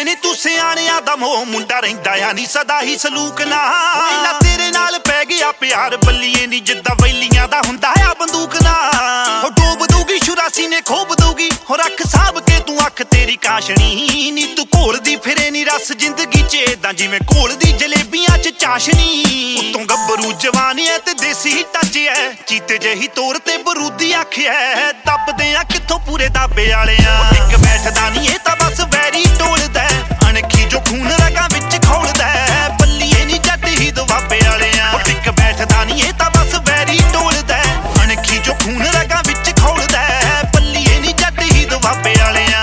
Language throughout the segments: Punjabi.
ਕਹਿੰਦੇ ਨੇ ਤੂੰ ਸਿਆਣਿਆਂ ਦਾ ਮੋਹ ਮੁੰਡਾ ਰਹਿੰਦਾ ਆ ਨੀ ਸਦਾ ਹੀ ਸਲੂਕ ਨਾ ਤੇਰੇ ਨਾਲ ਪੈ ਗਿਆ ਪਿਆਰ ਬੱਲੀਏ ਨੀ ਜਿੱਦਾਂ ਵੈਲੀਆਂ ਦਾ ਹੁੰਦਾ ਆ ਬੰਦੂਕ ਨਾ ਹੋ ਡੋਬ ਦੂਗੀ ਸ਼ੁਰਾਸੀ ਨੇ ਖੋਬ ਦੂਗੀ ਹੋ ਰੱਖ ਸਾਂਭ ਕੇ ਤੂੰ ਅੱਖ ਤੇਰੀ ਕਾਸ਼ਣੀ ਨੀ ਤੂੰ ਘੋਲਦੀ ਫਿਰੇ ਨੀ ਰਸ ਜ਼ਿੰਦਗੀ ਚ ਏਦਾਂ ਜਿਵੇਂ ਘੋਲਦੀ ਜਲੇਬੀਆਂ ਚ ਚਾਸ਼ਨੀ ਉਤੋਂ ਗੱਭਰੂ ਜਵਾਨੀ ਐ ਤੇ ਦੇਸੀ ਟੱਚ ਐ ਚੀਤੇ ਜਿਹੀ ਤੋਰ ਤੇ ਬਰੂਦੀ ਅੱਖ ਐ ਦੱਬਦੇ ਆ ਕਿੱਥੋਂ ਪੂਰੇ ਦਾਬੇ ਵਾਲਿਆਂ ਇੱਕ ਬੈਠਦਾ ਨੀ ਇਹ ਤਾਂ ਬਸ ਵੈਰੀ ਟੋਲਦਾ ਅਣਖੀ ਜੋ ਖੂਨ ਰਗਾਂ ਵਿੱਚ ਖੋਲਦਾ ਬੱਲੀਏ ਨੀ ਜੱਟ ਹੀ ਦੁਆਬੇ ਵਾਲਿਆਂ ਇੱਕ ਬੈਠਦਾ ਨੀ ਇਹ ਤਾਂ ਬਸ ਵੈਰੀ ਟੋਲਦਾ ਅਣਖੀ ਜੋ ਖੂਨ ਰਗਾਂ ਵਿੱਚ ਖੋਲਦਾ ਬੱਲੀਏ ਨੀ ਜੱਟ ਹੀ ਦੁਆਬੇ ਵਾਲਿਆਂ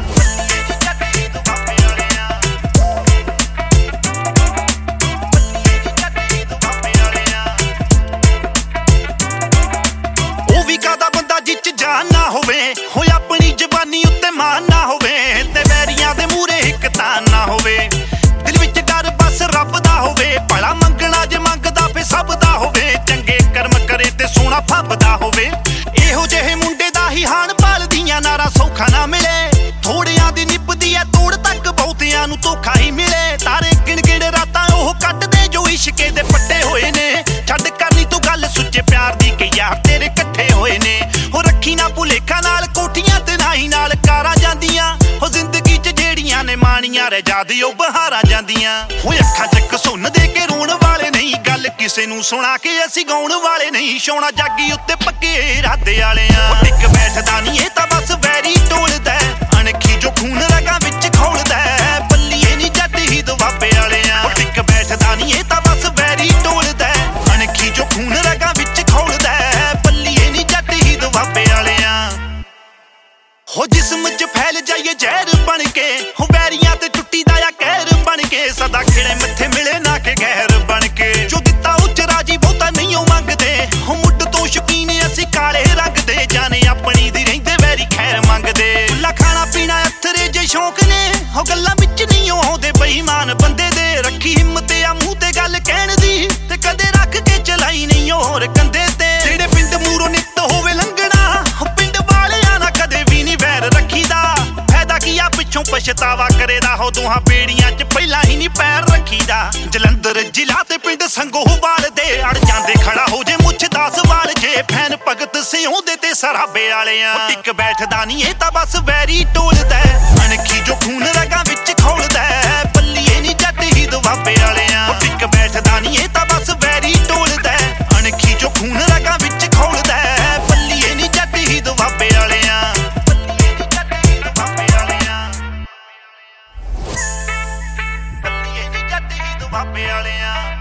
ਜਾਨ ਨਾ ਹੋਵੇ ਹੋ ਆਪਣੀ ਜ਼ਬਾਨੀ ਉੱਤੇ ਮਾਨ ਨਾ ਹੋਵੇ ਤੇ ਵੈਰੀਆਂ ਦੇ ਮੂਹਰੇ ਇੱਕ ਤਾਂ ਨਾ ਹੋਵੇ ਦਿਲ ਵਿੱਚ ਡਰ ਬਸ ਰੱਬ ਦਾ ਹੋਵੇ ਭਲਾ ਮੰਗਣਾ ਜੇ ਮੰਗਦਾ ਫੇ ਸਭ ਦਾ ਹੋਵੇ ਚੰਗੇ ਕਰਮ ਕਰੇ ਤੇ ਸੋਹਣਾ ਫੱਬਦਾ ਹੋਵੇ ਇਹੋ ਜਿਹੇ ਮੁੰਡੇ ਦਾ ਹੀ ਹਾਣ ਪਾਲਦੀਆਂ ਨਾਰਾ ਸੌਖਾ ਨਾ ਮਿਲੇ ਥੋੜਿਆਂ ਦੀ ਨਿਭਦੀ ਐ ਤੋੜ ਤੱਕ ਬਹੁਤਿਆਂ ਨੂੰ ਧੋਖਾ ਹੀ ਮਿਲੇ ਤਾਰੇ ਗਿਣ ਗਿਣ ਰਾਤਾਂ ਉਹ ਕੱਟਦੇ ਜੋ ਇਸ਼ਕੇ ਦੇ ਪੱਟੇ ਹੋਏ ਨੇ ਛੱਡ ਕਰਨੀ ਤੂੰ ਗੱਲ ਸੁੱਚੇ ਪਿਆਰ ਦੀ ਕਿ ਯਾਰ ਤੇਰੇ ਇਕੱਠੇ ਹੋਏ ਨੇ ਹੋ ਰੱਖੀ ਨਾ ਭੁਲੇਖਾ ਨਾਲ ਕੋਠੀਆਂ ਤੇ ਨਾਈ ਨਾਲ ਕਾਰਾਂ ਜਾਂਦੀਆਂ ਹੋ ਜ਼ਿੰਦਗੀ ਚ ਜਿਹੜੀਆਂ ਨੇ ਮਾਣੀਆਂ ਰਹਿ ਜਾਦੀ ਉਹ ਬਹਾਰਾਂ ਜਾਂਦੀਆਂ ਹੋ ਅੱਖਾਂ ਚ ਕਸੁੰਨ ਦੇ ਕੇ ਰੋਣ ਵਾਲੇ ਨਹੀਂ ਗੱਲ ਕਿਸੇ ਨੂੰ ਸੁਣਾ ਕੇ ਅਸੀਂ ਗਾਉਣ ਵਾਲੇ ਨਹੀਂ ਸ਼ੌਣਾ ਜਾਗੀ ਉੱਤੇ ਪੱਕੇ ਇਰਾਦੇ ਵਾਲਿਆਂ ਟਿਕ ਬੈਠਦਾ ਨਹੀਂ ਇਹ ਤਾਂ ਬਸ ਵੈਰੀ ਟੋਲਦਾ ਅਣਖੀ ਜੋ ਖੂਨ ਰਗਾਂ ਵਿੱਚ ਖੋਲਦਾ ਬੱਲੀਏ ਨੀ ਜੱਟ ਹੀ ਦੁਆਬੇ ਵਾਲਿਆਂ ਟਿਕ ਬੈਠਦਾ ਨਹੀਂ ਇਹ ਤਾਂ ਬਸ ਵੈਰੀ ਟੋਲਦਾ ਅਣਖੀ ਜੋ ਖੂਨ ਰਗਾਂ ਵਿੱਚ ਖੋਲਦਾ ਬੱਲੀਏ ਨੀ ਜੱਟ ਹੀ ਦੁਆਬੇ ਵਾਲਿਆਂ ਹੋ ਜਿਸਮ ਚ ਫੈਲ ਜਾਈਏ ਜ਼ਹਿਰ ਬਣ ਕੇ ਹੋ ਵੈਰੀਆਂ ਤੇ ਟੁੱਟੀ ਦਾ ਆ ਕਹਿਰ ਬਣ ਕੇ ਸਦਾ ਖਿੜੇ ਮੱਥੇ ਮਿਲੇ ਨਾ ਕਿ ਗਹਿਰ ਬਣ ਕੇ ਜੋ ਦਿੱਤਾ ਉੱਚ ਰਾਜੀ ਬਹੁਤਾ ਨਹੀਂ ਉਹ ਮੰਗਦੇ ਹੋ ਮੁੱਢ ਤੋਂ ਸ਼ੌਕੀਨ ਅਸੀਂ ਕਾਲੇ ਰੰਗ ਦੇ ਜਾਣੇ ਆਪਣੀ ਦੀ ਰਹਿੰਦੇ ਵੈਰੀ ਖੈਰ ਮੰਗਦੇ ਖੁੱਲਾ ਖਾਣਾ ਪੀਣਾ ਅਥਰੇ ਜੇ ਸ਼ੌਕ ਨੇ ਹੋ ਗੱਲਾਂ ਵਿੱਚ ਨਹੀਂ ਆਉਂਦੇ ਬੇਈਮਾਨ ਬੰਦੇ ਦੇ ਰੱਖੀ ਹਿੰਮਤ ਆ ਮੂੰਹ ਤੇ ਗੱਲ ਕਹਿਣ ਦੀ ਤੇ ਕਦੇ ਰੱਖ ਕੇ ਚਲਾਈ ਨਹੀਂ ਹੋਰ ਕੰਦੇ ਤੇ ਜਿਹੜੇ ਪਿੰਡ ਮੂਰੋਂ ਨਿੱਤ ਹੋਵੇ ਲੰਘਣਾ ਪਿੰਡ ਵਾਲਿਆਂ ਨਾਲ ਕਦੇ ਵੀ ਨਹੀਂ ਵੈਰ ਰੱਖੀਦਾ ਫਾਇਦਾ ਕੀ ਆ ਪਿੱਛੋਂ ਪਛਤਾਵਾ ਕਰੇਦਾ ਹੋ ਦੋਹਾਂ ਬੇੜੀਆਂ 'ਚ ਪਹਿਲਾਂ ਹੀ ਨਹੀਂ ਪੈਰ ਰੱਖੀਦਾ ਜਲੰਧਰ ਜ਼ਿਲ੍ਹਾ ਤੇ ਪਿੰਡ ਸੰਗੋਵਾਲ ਦੇ ਅੜ ਜਾਂਦੇ ਖੜਾ ਹੋ ਜੇ ਮੁੱਛ 10 ਵਾਲ ਜੇ ਫੈਨ ਭਗਤ ਸਿਉਂਦੇ ਤੇ ਸਰਾਬੇ ਵਾਲਿਆਂ ਟਿਕ ਬੈਠਦਾ ਨਹੀਂ ਇਹ ਤਾਂ ਬਸ ਵੈਰੀ ਟੋਲਦਾ ਅਣਖੀ ਜੋ ਖੂਨ ਰਗਾਂ ਵਿੱਚ ਖੋਲਦਾ ਬੱਲੀਏ ਨੀ ਜੱਟ ਹੀ ਦੁਆਬੇ ਵਾਲਿਆਂ ਟਿਕ ਬੈਠਦਾ ਨਹੀਂ ਇਹ ਤਾਂ ਬਸ ਵੈਰੀ ਟੋਲਦਾ ਅਣਖੀ ਜੋ ਖੂਨ ਰਗਾਂ ਵਿੱਚ ਖੋਲਦਾ ਬੱਲੀਏ ਨੀ ਜੱਟ ਹੀ ਦੁਆਬੇ ਵਾਲਿਆਂ ਦੁਆਬੇ ਵਾਲਿਆਂ